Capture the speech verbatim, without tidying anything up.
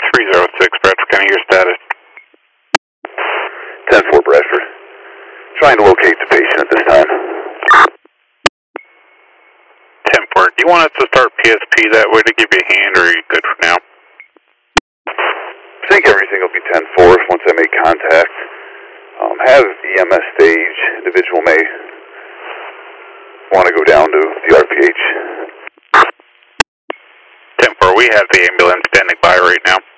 three zero six, Bradford County, your status. ten four, Bradford. Trying to locate the patient at this time. ten four, do you want us to start P S P that way to give you a hand, or are you good for now? I think everything will be ten four once I make contact. Um, have E M S stage. Individual may want to go down to the R P H. ten four, we have the ambulance standing by right now.